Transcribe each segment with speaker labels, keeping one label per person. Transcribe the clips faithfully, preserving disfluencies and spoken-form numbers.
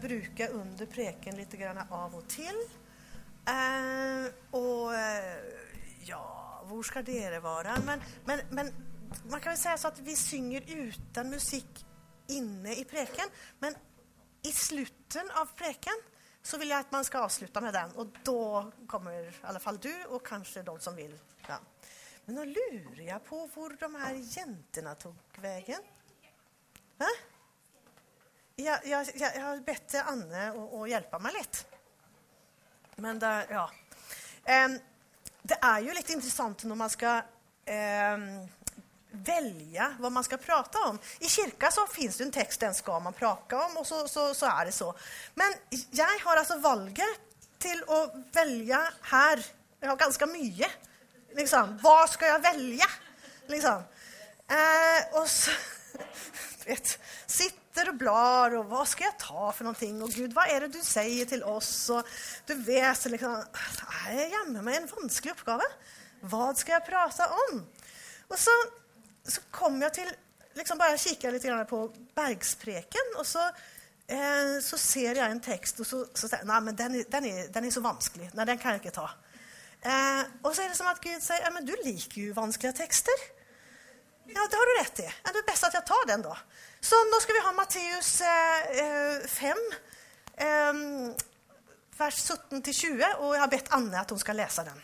Speaker 1: bruka under preken lite grann av och till. Eh, och eh, ja, hvor ska det vara? Men, men, men man kan väl säga så att vi synger utan musik inne i preken. Men i slutet av preken så vill jag att man ska avsluta med den. Och då kommer i alla fall du och kanske de som vill. Ja. Men då lurar jag på hvor de här jäntorna tog vägen. Va? Jag, jag, jag, jag har bett Anne att hjälpa mig lite. Men där, ja. Um, det är ju lite intressant när man ska um, välja vad man ska prata om. I kyrka så finns det en text, den ska man prata om och så, så, så är det så. Men jag har alltså valget till att välja här. Jag har ganska mycket. Liksom, vad ska jag välja? Liksom. Uh, och så vet, sitter och blar och vad ska jag ta för någonting? Och Gud, vad är det du säger till oss? Och du vet liksom, jag jammer mig en vansklig uppgave. Vad ska jag prata om? Och så, så kom jag till, liksom bara kika lite grann på bergspreken och så, eh, så ser jag en text och så, så säger nej men den är, den, är, den är så vansklig. Nej, den kan jag inte ta. Eh, och så är det som att Gud säger, ja, men du liker ju vanskliga texter. Ja, det har du rätt i. Ja, det är bäst att jag tar den då. Så då ska vi ha Matteus eh, fem, eh, vers sjutton till tjugo. Och jag har bett Anne att hon ska läsa den.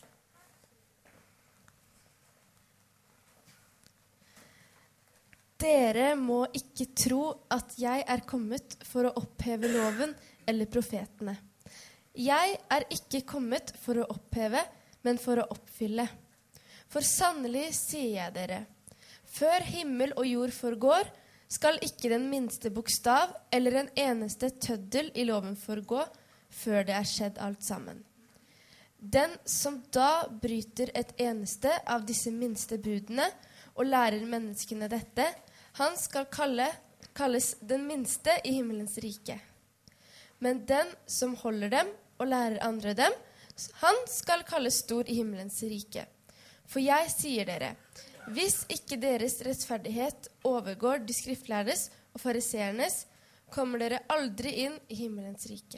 Speaker 2: Dere må ikke tro at jeg er kommet for å oppheve loven eller profetene. Jeg er ikke kommet for å oppheve, men for å oppfylle. For sannelig sier jeg dere, før himmel og jord forgår, skal ikke den minste bokstav eller en eneste tøddel i loven forgå, før det er skjedd alt sammen. Den som da bryter et eneste av disse minste budene og lærer menneskene dette, han skal kalle, kalles den minste i himmelens rike. Men den som holder dem og lærer andre dem, han skal kalles stor i himmelens rike. For jeg sier dere, hvis ikke deres rettferdighet overgår de skriftlærdes og fariseernes, kommer dere aldri inn i himmelens rike.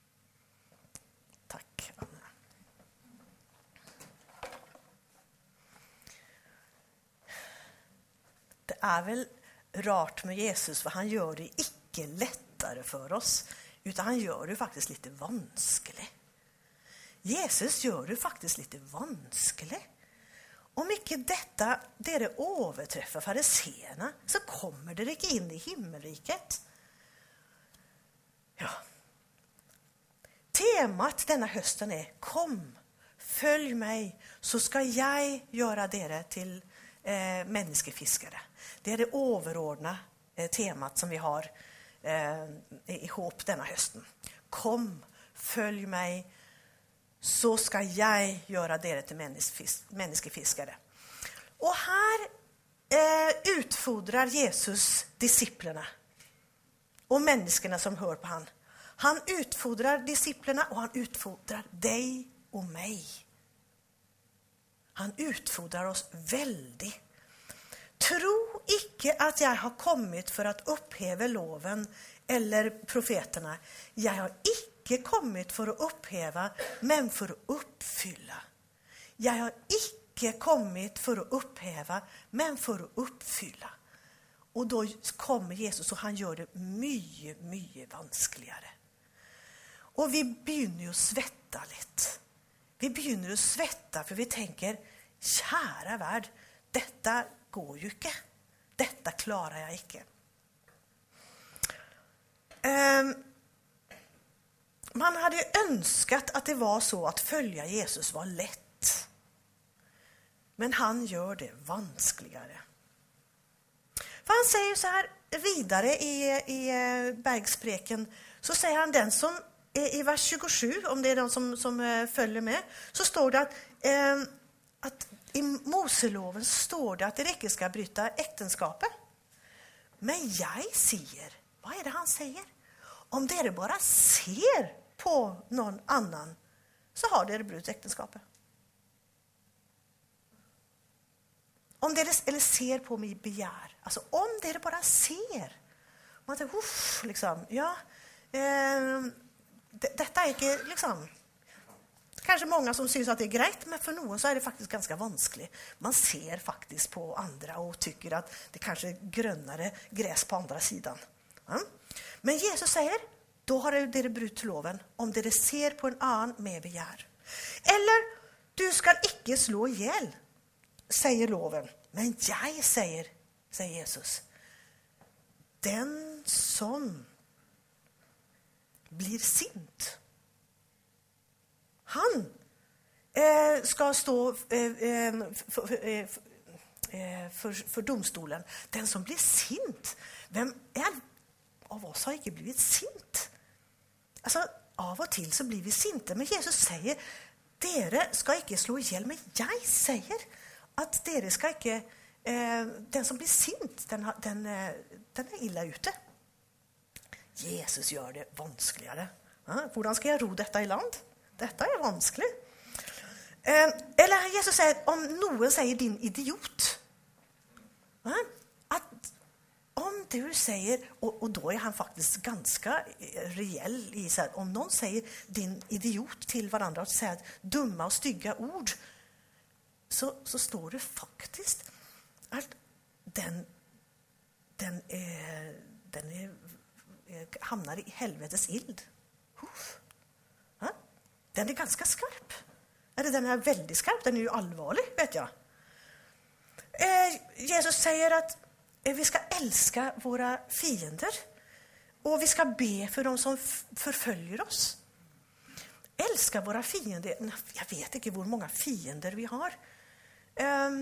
Speaker 1: Takk, Anne. Det är väl rart med Jesus, för han gör det inte lättare för oss, utan han gör det faktiskt lite vanskligt. Jesus gör det faktiskt lite vanskligt. Om inte detta det överträffar fariseerna, så kommer det inte in i himmelriket. Ja. Temat denna hösten är kom, följ mig, så ska jag göra dere till eh, människofiskare. Det är det överordnade eh, temat som vi har eh, ihop denna hösten. Kom, följ mig, så ska jag göra dere till människofiskare. Och här eh, utfodrar Jesus disciplerna och människorna som hör på han. Han utfodrar disciplerna och han utfodrar dig och mig. Han utfodrar oss väldigt. Tro icke att jag har kommit för att upphäva loven eller profeterna. Jag har icke kommit för att upphäva, men för att uppfylla. Jag har icke kommit för att upphäva, men för att uppfylla. Och då kommer Jesus och han gör det mycket, mycket vanskligare. Och vi begynner att svetta lite. Vi begynner att svetta för vi tänker, kära värld, detta går ju inte. Detta klarar jag inte. Um, man hade ju önskat att det var så att följa Jesus var lätt. Men han gör det vanskligare. För han säger så här vidare i, i bergspreken, så säger han den som i vers tjugosju, om det är de som, som följer med, så står det att, eh, att i Moseloven står det att det inte ska bryta äktenskapet. Men jag säger, vad är det han säger? Om det bara ser på någon annan, så har det brutit äktenskapet. Om det eller ser på mig begär, alltså om det bara ser, man tänker, uff, liksom, ja, Eh, dette er ikke liksom... Kanskje mange som synes at det er greit, men for noen så er det faktisk ganske vanskelig. Man ser faktisk på andre og tykker at det kanskje er grønnere gräs på andre siden. Ja? Men Jesus sier, da har dere brutt loven om dere ser på en annen med begjær. Eller, du skal ikke slå ihjel, sier loven. Men jeg sier, sier Jesus, den som blir sint, han eh, skal stå eh, for, eh, for, for domstolen. Den som blir sint, hvem er av oss har ikke blivit sint? Altså, av og til så blir vi sinte, men Jesus sier, dere skal ikke slå ihjel, men jeg sier at dere skal ikke, eh, den som blir sint, den, den, den er ille ute. Jesus gjør det vanskeligere. Ja, hvordan skal jeg ro dette i land? Dette er vanskelig. Eh, eller Jesus sier, om noen sier din idiot, ja, at om du sier, og, og da er han faktisk ganske reell i seg, om noen sier din idiot til hverandre og sier dumme og stygge ord, så, så står det faktisk at den, den, er, den er, hamner i helvetes ild. Huff. Den er ganske skarp. Eller den er veldig skarp. Den er jo alvorlig, vet jeg. Eh, Jesus sier at eh, vi skal elske våre fiender. Og vi skal be for dem som f- forfølger oss. Elske våre fiender. Jeg vet ikke hvor mange fiender vi har. Um,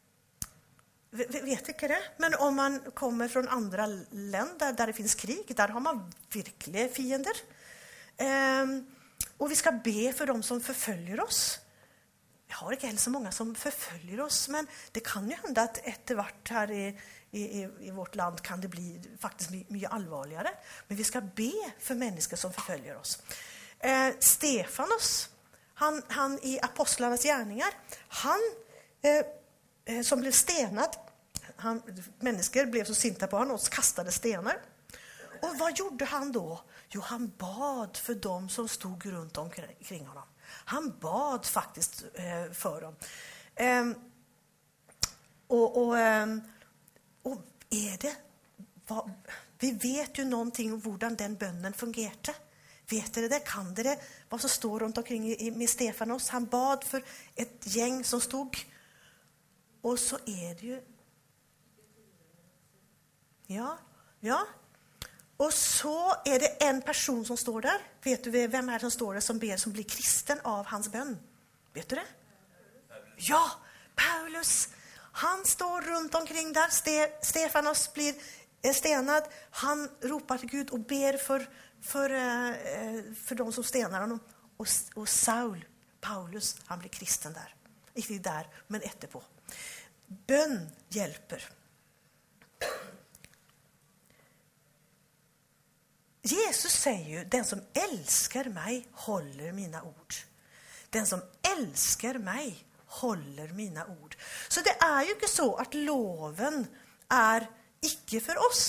Speaker 1: vi, vi vet ikke det. Men om man kommer fra andre land der, der det finnes krig, der har man virkelig fiender. Um, Og vi skal be for dem som forfølger oss. Vi har ikke heller så mange som forfølger oss, men det kan jo hende at etter hvert her i, i, i vårt land kan det bli faktisk my, mye alvorligere. Men vi skal be for mennesker som forfølger oss. Eh, Stefanos, han, han i apostlarnas gjerninger, han eh, som ble stenet, han, mennesker ble så sinte på han og kastade stener. Og hva gjorde han da? Jo, han bad for dem som stod rundt omkring honom. Han bad faktisk eh, for dem. Eh, og, og, eh, og er det... Hva, vi vet jo någonting om hvordan den bønnen fungerte. Vet dere det? Kan dere hva som står rundt omkring i, med Stefanos? Han bad for et gjeng som stod. Og så er det jo... Ja, ja. Og så er det en person som står der. Vet du hvem er det som står der som ber, som blir kristen av hans bønn? Vet du det? Ja, Paulus. Han står rundt omkring der. Ste, Stefanos blir stenad. Han ropar til Gud og ber for, for, uh, for de som stenar honom. Og, og Saul, Paulus, han blir kristen der. Ikke der, men etterpå. Bønn hjelper. Jesus sier jo, den som elsker meg, holder mine ord. Den som elsker meg, holder mine ord. Så det er jo ikke så at loven er ikke for oss.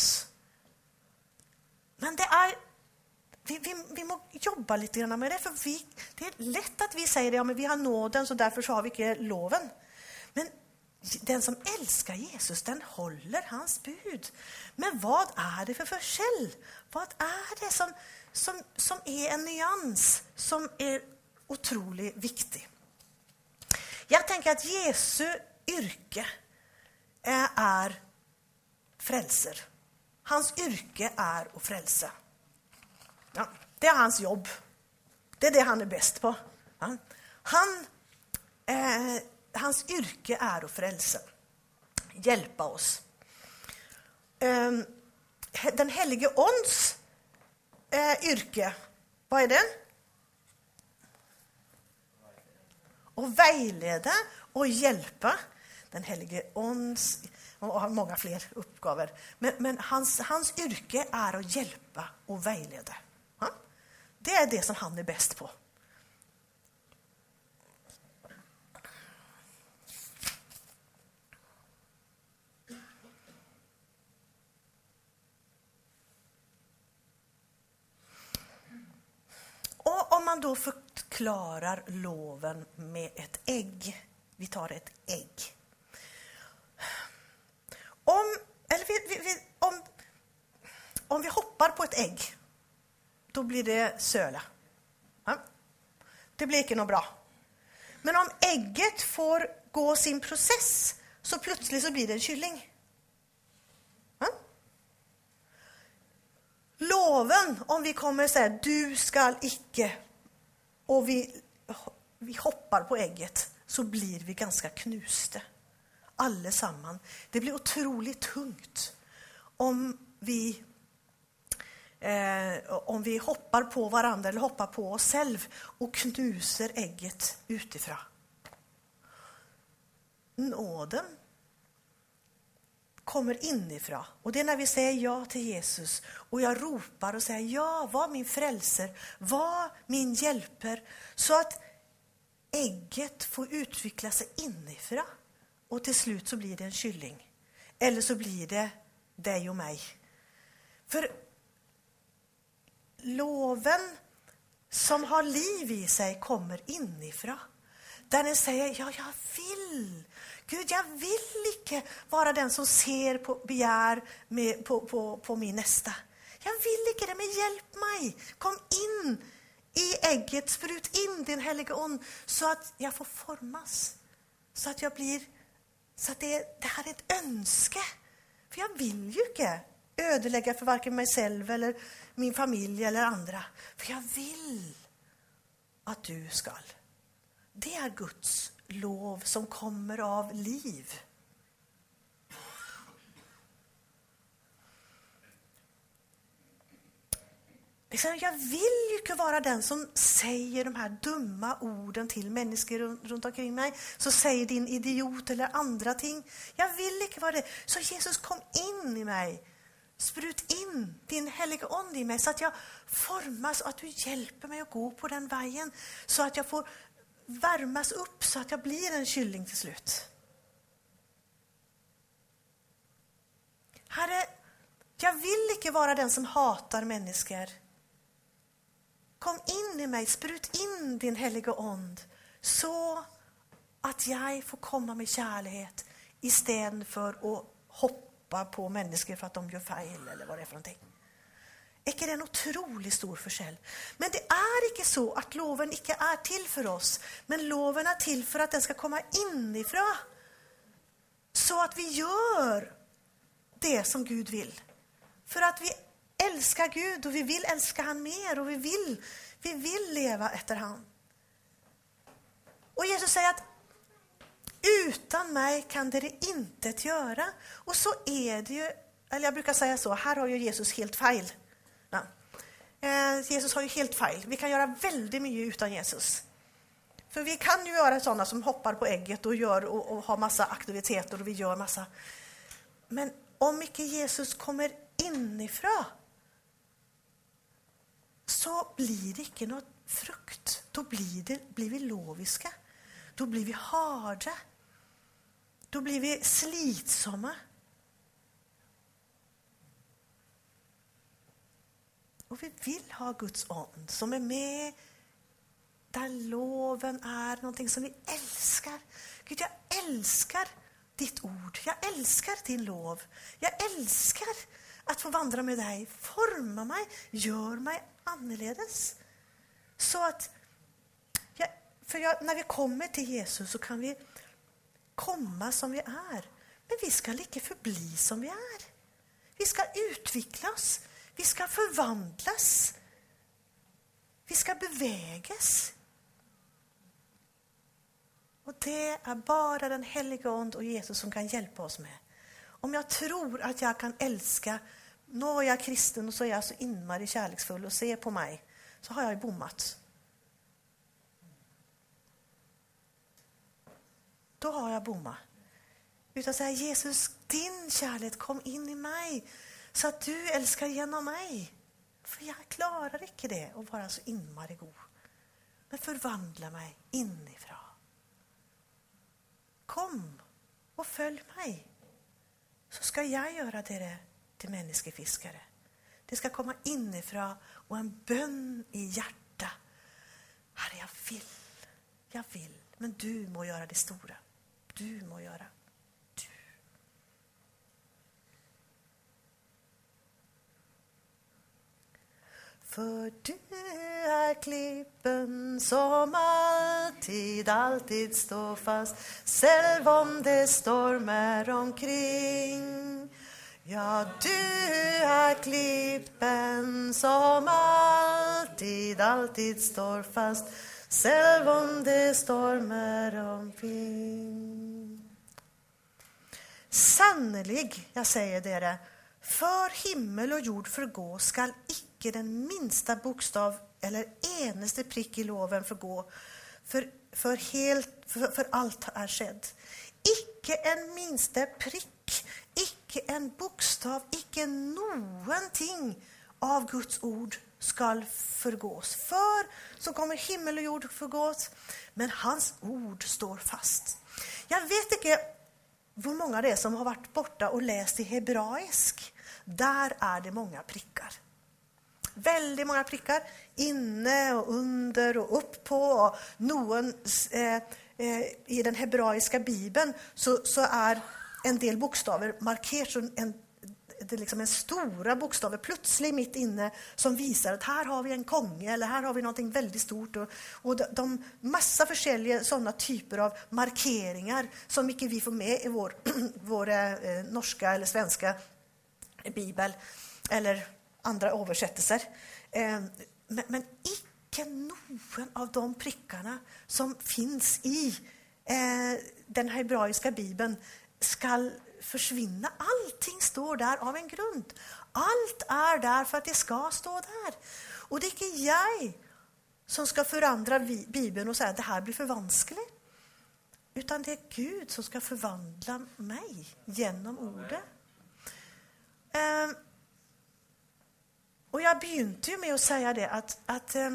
Speaker 1: Men det er, vi, vi, vi må jobbe litt med det, for vi, det er lett at vi sier det, ja, men vi har nåden, så derfor så har vi ikke loven. Men den som elsker Jesus, den holder hans bud. Men hva er det for forskjell? Hva er det som, som, som er en nyans, som er utrolig viktig? Jeg tenker at Jesu yrke er frelser. Hans yrke er å frelse. Ja, det er hans jobb. Det er det han er best på. Ja. Han eh, Hans yrke er å frelse. Hjelpe oss. Den hellige ånds yrke, hva er det? Å veilede og hjelpe. Den hellige ånds, og har mange flere oppgaver. Men, men hans, hans yrke er å hjelpe og veilede. Ja? Det er det som han er best på. man då förklarar loven med ett ägg. Vi tar ett ägg. Om, eller vi, vi, vi, om, om vi hoppar på ett ägg, då blir det söla. Ja? Det blir inte något bra. Men om ägget får gå sin process, så plötsligt så blir det en kylling. Ja? Loven, om vi kommer och säger du ska icke, och vi, vi hoppar på ägget, så blir vi ganska knuste. Allesamman. Det blir otroligt tungt om vi eh, om vi hoppar på varandra eller hoppar på oss själv och knuser ägget utifrån. Nåden kommer inifrån, och det är när vi säger ja till Jesus och jag ropar och säger ja, var min frälser, var min hjälper, så att ägget får utveckla sig inifrån. Och till slut så blir det en kylling. Eller så blir det dig och mig. För loven som har liv i sig kommer inifrån. Där den säger, ja jag vill. Gud, jag vill inte vara den som ser på begär med, på, på, på min nästa. Jag vill inte det, men hjälp mig. Kom in i ägget, sprut in din heliga ond så att jag får formas. Så att jag blir... Så att det, det här är ett önske. För jag vill ju inte ödelägga för varken mig själv eller min familj eller andra. För jag vill att du ska. Det är Guds lov som kommer av liv. Jag vill ju inte vara den som säger de här dumma orden till människor runt omkring mig. Så säger din idiot eller andra ting. Jag vill inte vara det. Så Jesus, kom in i mig. Sprut in din heliga ond i mig så att jag formas och att du hjälper mig att gå på den vägen. Så att jag får värmas upp så att jag blir en kylling till slut. Herre, jag vill inte vara den som hatar människor. Kom in i mig, sprut in din heliga ond så att jag får komma med kärlek istället för att hoppa på människor för att de gör fel eller vad det är för någonting. Är det en otroligt stor förskäll? Men det är inte så att loven inte är till för oss, men loven är till för att den ska komma inifrån så att vi gör det som Gud vill. För att vi älskar Gud och vi vill älska han mer och vi vill, vi vill leva efter han. Och Jesus säger att utan mig kan det inte göra. Och så är det ju, eller jag brukar säga så, här har ju Jesus helt fel. Ja. Eh, Jesus har ju helt fel. Vi kan göra väldigt mycket utan Jesus. För vi kan ju göra sådana som hoppar på ägget och, gör, och, och har massa aktiviteter och vi gör massa. Men om inte Jesus kommer inifrån så blir det inte något frukt. Då blir, det, blir vi loviska. Då blir vi harda. Då blir vi slitsamma. Och vi vill ha Guds ond som är med där loven är någonting som vi älskar. Gud, jag älskar ditt ord. Jag älskar din lov. Jag älskar att få vandra med dig. Forma mig, gör mig annorledes. Så att jag, för jag, när vi kommer till Jesus så kan vi komma som vi är. Men vi ska inte förbli som vi är. Vi ska utvecklas. Vi ska förvandlas. Vi ska bevägas. Och det är bara den heliga ond och Jesus som kan hjälpa oss med. Om jag tror att jag kan älska, nå är jag kristen och så är jag så inmari kärleksfull och ser på mig, så har jag ju bommat. Då har jag bommat. Utan säga, Jesus, din kärlek kom in i mig så att du älskar genom mig. För jag klarar inte det och vara så inmari god. Men förvandla mig inifrån. Kom och följ mig. Så ska jag göra det till människofiskare. Det ska komma inifrån och en bön i hjärta. jag vill. Jag vill. Men du må göra det stora. Du må göra. Du. För du är klippen som alltid, alltid står fast. Selv om det stormar omkring. Ja, du är klippen som alltid, alltid står fast. Selv om det stormar omkring. Sannelig, jag säger dere, för himmel och jord förgå skall icke den minsta bokstav eller eneste prikk i loven förgå, för, för, helt, för, för allt är skedd. Icke en minste prikk, icke en bokstav, icke någonting av Guds ord skal förgås. För så kommer himmel och jord förgås, men hans ord står fast. Jag vet inte hur många det är som har varit borta och läst i hebraisk. Där är det många prickar. Väldigt många prickar inne och under och upp på. Och någon, eh, eh, i den hebraiska bibeln så, så är en del bokstäver markerat som en, det är liksom en stora bokstäver plötsligt mitt inne som visar att här har vi en konge eller här har vi någonting väldigt stort. Och, och de, de massa försäljare sådana typer av markeringar som inte vi får med i vår, vår eh, norska eller svenska bibel eller andra översättelser. Eh, men, men icke någon av de prickarna som finns i eh, den hebraiska bibeln ska försvinna. Allting står där av en grund. Allt är där för att det ska stå där. Och det är inte jag som ska förändra bibeln och säga att det här blir för vanskligt. Utan det är Gud som ska förvandla mig genom ordet. Eh, och jag begynte ju med att säga det att, att eh,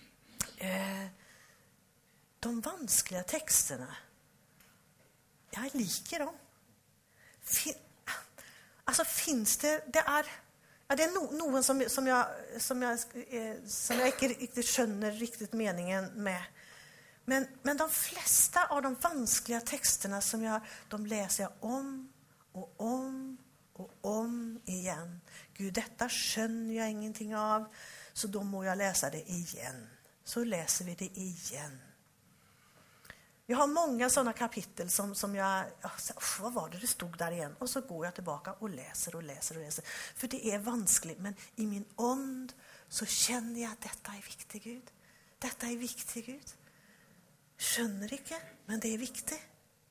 Speaker 1: de vanskliga texterna, jag liker dem. Fin, alltså finns det, det är, ja, det är no, någon som, som, jag, som, jag, eh, som jag inte riktigt skönner riktigt meningen med. Men, men de flesta av de vanskliga texterna som jag, de läser jag om och om och om igen. Gud, detta skönner jag ingenting av, så då må jag läsa det igen. Så läser vi det igen. Jag har många sådana kapitel som, som jag, vad var det det stod där igen? Och så går jag tillbaka och läser och läser och läser. För det är vanskligt, men i min ond så känner jag att detta är viktigt, Gud. Detta är viktigt, Gud. Skönner inte, men det är viktigt.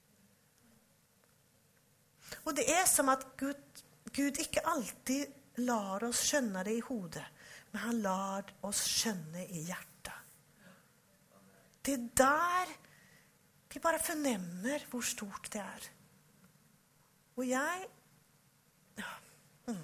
Speaker 1: Och det är som att Gud, Gud inte alltid lar oss känna det i hodet, men han lar oss känna i hjärtat. Det är där vi bara förnämmer hur stort det är. Och jag... Mm.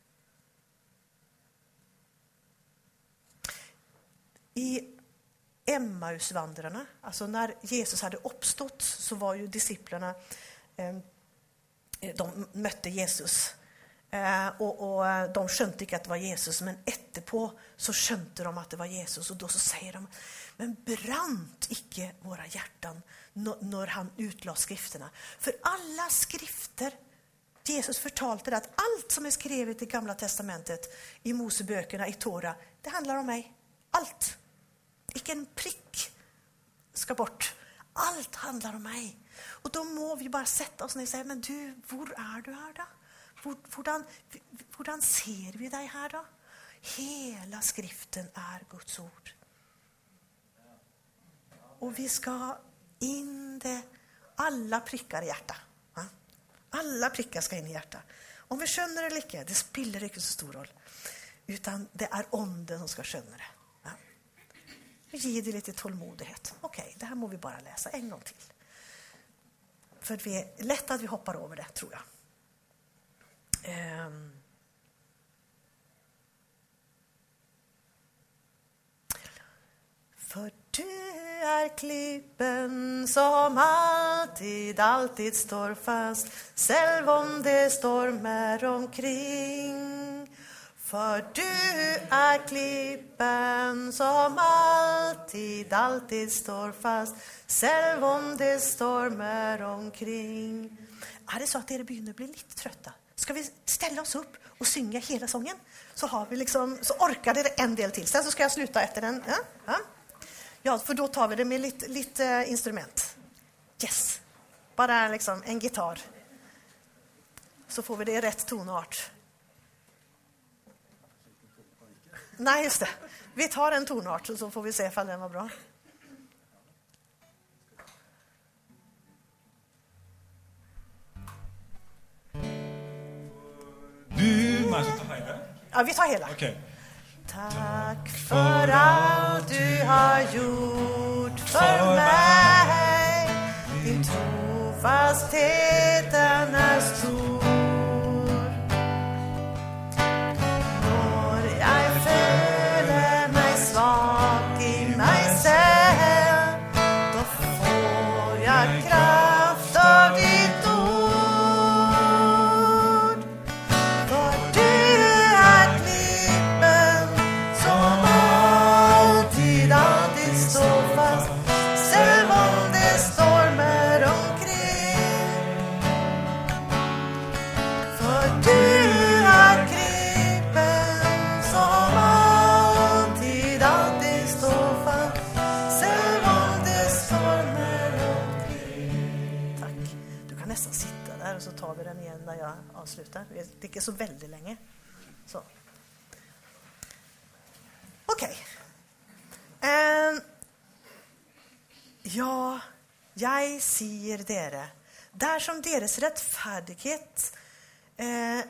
Speaker 1: I Emmausvandrarna, alltså när Jesus hade uppstått, så var ju disciplerna, eh, de mötte Jesus. Eh, och, och de skönte inte att det var Jesus, men efterpå så skönte de att det var Jesus. Och då så säger de, men brant icke våra hjärtan när han utlade skrifterna. För alla skrifter, Jesus förtalte att allt som är skrivet i Gamla testamentet, i Moseböckerna, i Tora, det handlar om mig. Allt. Icke en prick ska bort. Allt handlar om mig. Och då må vi bara sätta oss ner och säga, men du, hvor är du här då? Hvordan, hvordan ser vi dig här då? Hela skriften är Guds ord. Och vi ska in det, alla prickar i hjärtat. Alla prickar ska in i hjärtat. Om vi skönner det lika, det spelar inte så stor roll. Utan det är onden som ska skönna det. Ja. Ge det lite tålmodighet. Okej, det här må vi bara läsa en gång till. För det är lätt att vi hoppar över det, tror jag. Um. För du är klippen som alltid, alltid står fast, selv om det stormar omkring. För du är klippen som alltid, alltid står fast, selv om det stormer omkring. Er det så at dere begynner å bli litt trøtte? Skal vi ställa oss upp och synge hela sången? Så har vi liksom, så orkar dere en del till. Sen så ska jag sluta efter den. Ja, ja. Ja, för då tar vi det med lite, lite instrument. Yes. Bara liksom en gitarr. Så får vi det i rätt tonart. Nej, just det. Vi tar en tonart så får vi se ifall den var bra.
Speaker 3: Du, nei, så tar hele?
Speaker 1: Ja, vi tar hela.
Speaker 3: Ok.
Speaker 1: Tack för allt du har gjort för mig. Din trofasthet den är stor. Når jag føler mig svag i mig selv, då får jag kraft av ditt ord. For du er klippen som alltid, alltid står fast, selv om det stormer omkring. For du er klippen som alltid, alltid står fast, selv om det stormer omkring. Tack. Du kan nästan sitta där och så tar vi den igen när jag avslutar. Det är inte så väldigt länge. Så. Okej. Ehm, ja, jeg sier dere, der som deres rettferdighet eh,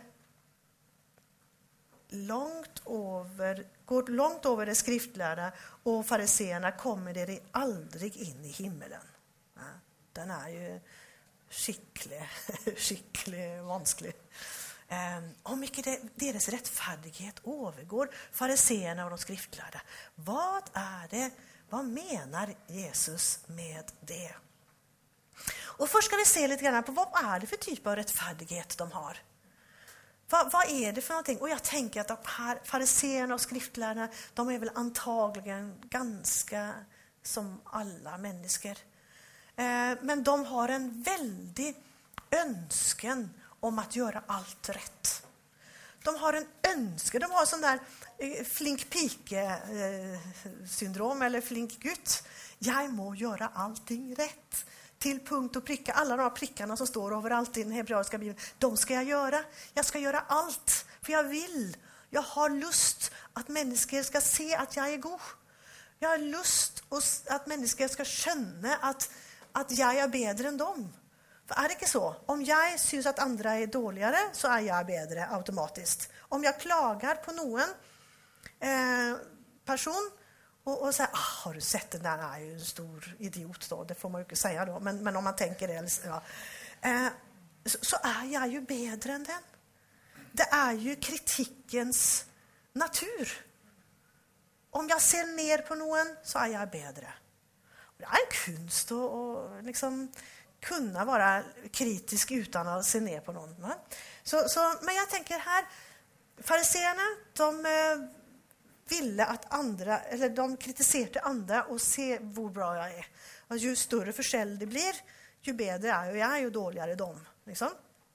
Speaker 1: långt over, går långt over det skriftlærde og fariseerna, kommer dere aldrig inn i himmelen. Ja, den er jo skikkelig, skikkelig vanskelig. Um, om ikke det, deres rettferdighet overgår fariseerna og de skriftlærde. Hva er det, hva mener Jesus med det? Og først skal vi se litt grann på hva er det for type av rettferdighet de har. Hva, hva er det for någonting? Og jeg tenker at de her fariseerna og skriftlærerne, de er vel antagligen ganske som alle mennesker. Eh, men de har en veldig ønsken om att göra allt rätt. De har en önske, de har sån där eh, flink pike eh, syndrom eller flink gutt. Jag må göra allting rätt. Till punkt och pricka. Alla de här prickarna som står överallt i den hebreiska bibeln, de ska jag göra. Jag ska göra allt, för jag vill. Jag har lust att människor ska se att jag är god. Jag har lust att människor ska känna att, att jag är bättre än dem. For er det ikke så? Om jeg synes at andre er dårligere, så er jeg bedre automatisk. Om jeg klager på noen eh, person og, og sier, ah, har du sett den der, er jo en stor idiot då, det får man jo ikke si då, men, men om man tenker det, ja. eh, så, så er jeg jo bedre enn den. Det er jo kritikkens natur. Om jeg ser ned på noen, så er jeg bedre. Det er en kunst å, å liksom kunna vara kritisk utan att se ner på någon. Va? Så, så, men jag tänker här, fariseerna, de eh, ville att andra, eller de kritiserade andra och se hur bra jag är. Och ju större försälj det blir, ju bättre är jag, och jag är ju dåligare dem. Liksom.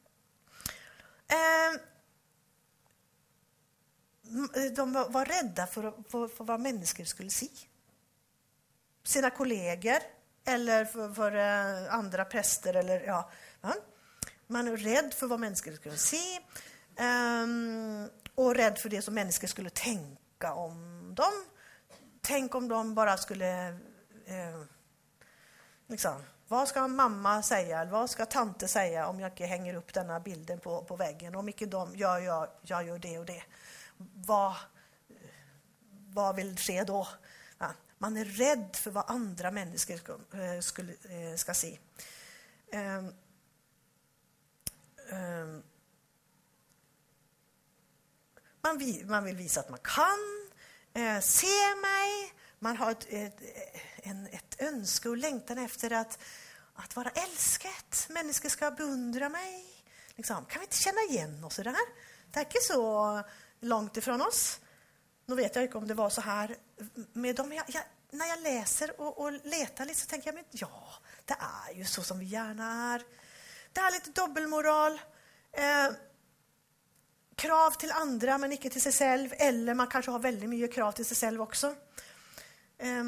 Speaker 1: Eh, de var, var rädda för, för, för vad människor skulle se. Sina kollegor, eller för, för uh, andra präster eller ja, va? Man är rädd för vad människor skulle se um, och rädd för det som människor skulle tänka om dem. Tänk om de bara skulle uh, liksom, vad ska mamma säga eller vad ska tante säga om jag inte hänger upp denna bilden på, på väggen, om inte de gör jag, jag gör det och det. Vad, vad vill ske då? Ja. Man är rädd för vad andra människor ska, skulle, ska se. Um, um, man, vill, man vill visa att man kan uh, se mig. Man har ett, ett, en, ett önske och längtan efter att, att vara älskat. Människor ska beundra mig. Liksom, kan vi inte känna igen oss i det här? Det är inte så långt ifrån oss. Nu vet jag inte om det var så här med dem. Jag, jag, när jag läser och, och letar lite så tänker jag, men ja, det är ju så som vi gärna är. Det är lite dubbelmoral. Eh, krav till andra men inte till sig själv. Eller man kanske har väldigt mycket krav till sig själv också. Eh,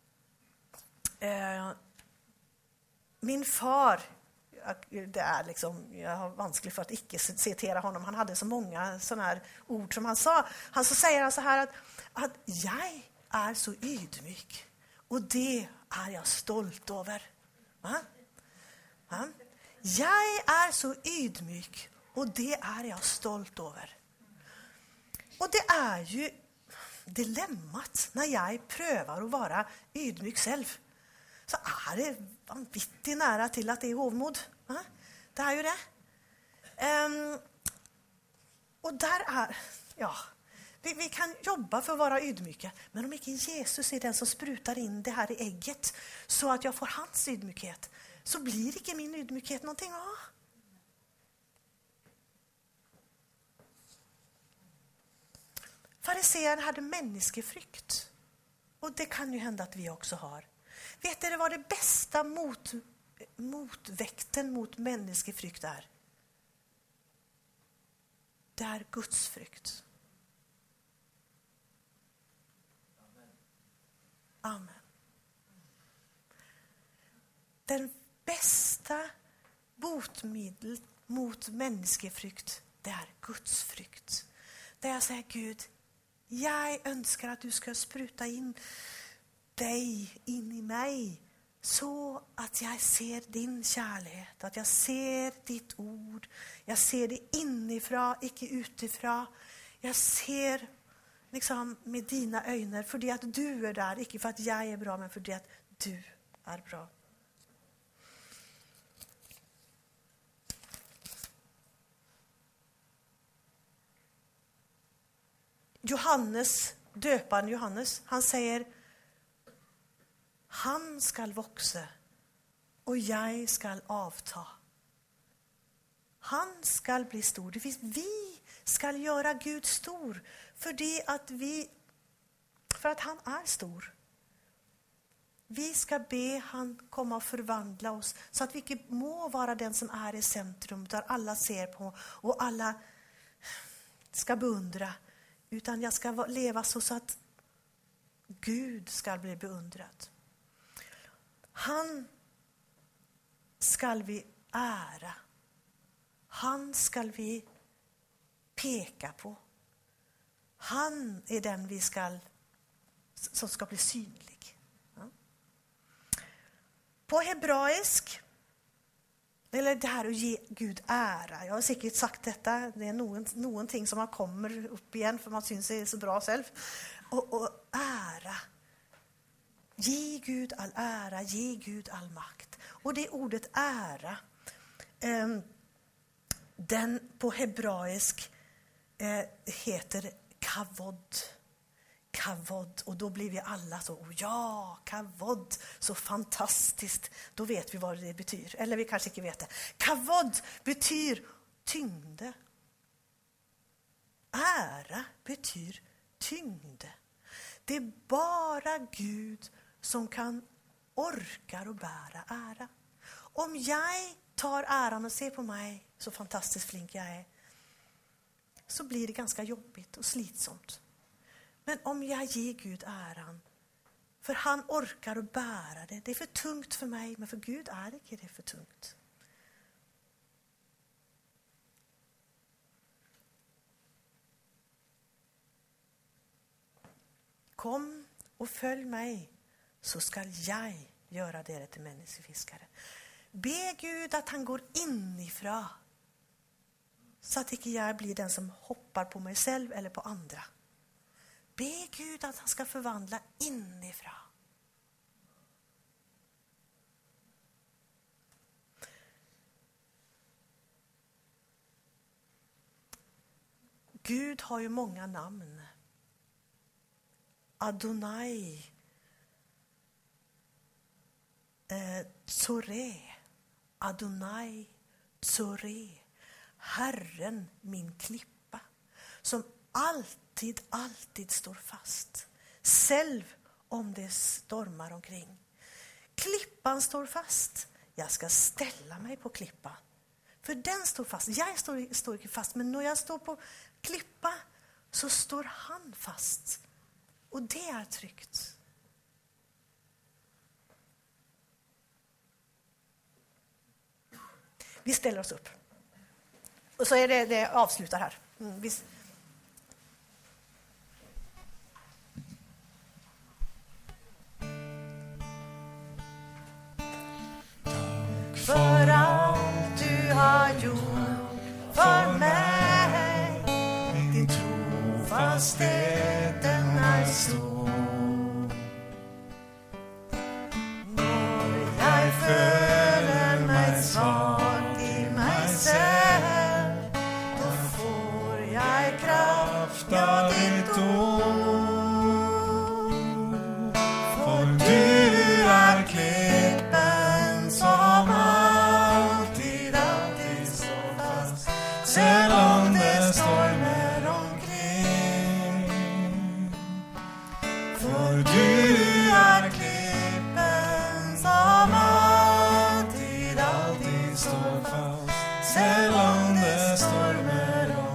Speaker 1: eh, min far, det är liksom, jag har vanskligt för att icke citera honom. Han hade så många sådana här ord som han sa. Han så säger han så här att, att jag är så ydmyk och det är jag stolt över. Va? Va? Jag är så ydmyk och det är jag stolt över. Och det är ju dilemmat när jag prövar att vara ydmyk själv. Så är det vanvittigt nära till att det är hovmod. Va? Det är ju det. Um, och där är, ja, vi, vi kan jobba för att vara ydmyka. Men om inte Jesus är den som sprutar in det här i ägget så att jag får hans ydmykhet, så blir inte min ydmykhet någonting av. Fariséerna hade människefrykt. Och det kan ju hända att vi också har. Vet du vad det bästa mot, motväkten mot människefrykt är? Det är Guds frykt. Amen. Den bästa botemedel mot människefrykt, det är Guds frykt. Där jag säger, Gud, jag önskar att du ska spruta in dig in i mig så att jag ser din kärlek, att jag ser ditt ord, jag ser det inifrån, icke utifrån. Jag ser liksom med dina ögon för det att du är där, icke för att jag är bra men för det att du är bra. Johannes, döparen Johannes, han säger, han skall växa och jag skall avta. Han skall bli stor. Det finns, vi skall göra Gud stor för det att vi, för att han är stor. Vi ska be han komma och förvandla oss så att vi inte må vara den som är i centrum där alla ser på och alla ska beundra. Utan jag ska leva så, så att Gud ska bli beundrad. Han ska vi ära. Han ska vi peka på. Han är den vi ska, som ska bli synlig. Ja. På hebraisk, eller det här att ge Gud ära. Jag har säkert sagt detta. Det är någon, någonting som man kommer upp igen för man syns det är så bra själv. Och, och ära. Ge Gud all ära, ge Gud all makt. Och det ordet ära, eh, den på hebraisk eh, heter kavod. Kavod. Och då blir vi alla så, oh ja, kavod, så fantastiskt. Då vet vi vad det betyder. Eller vi kanske inte vet det. Kavod betyder tyngde. Ära betyder tyngde. Det är bara Gud som kan orka och bära ära. Om jag tar äran och ser på mig så fantastiskt flink jag är, så blir det ganska jobbigt och slitsamt. Men om jag ger Gud äran, för han orkar och bära det. Det är för tungt för mig, men för Gud är det inte det för tungt. Kom och följ mig, så ska jag göra det till människofiskare. Be Gud att han går inifrån, så att inte jag blir den som hoppar på mig själv eller på andra. Be Gud att han ska förvandla inifrån. Gud har ju många namn. Adonai, eh, Tsore, Adonai, Tsore, Herren min klippa. Som alltid, alltid står fast. Selv om det stormar omkring. Klippan står fast. Jeg skal stelle meg på klippa. For den står fast. Jeg står, står ikke fast, men når jeg står på klippa, så står han fast. Og det er trygt. Vi ställer oss upp. Och så är det, det avslutar här. Mm, vi... Tack för allt du har gjort för mig. Din trofasthet den är stor. När jag føler mig svag ja, ditt ord. For du er klippen som alltid, alltid står fast, selv om det stormer omkring. For du er klippen som alltid, alltid står fast, selv om det stormer omkring.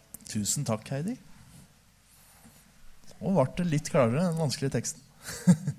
Speaker 4: Tusen takk, Heidi. Og ble det litt klarere, den vanskelige teksten.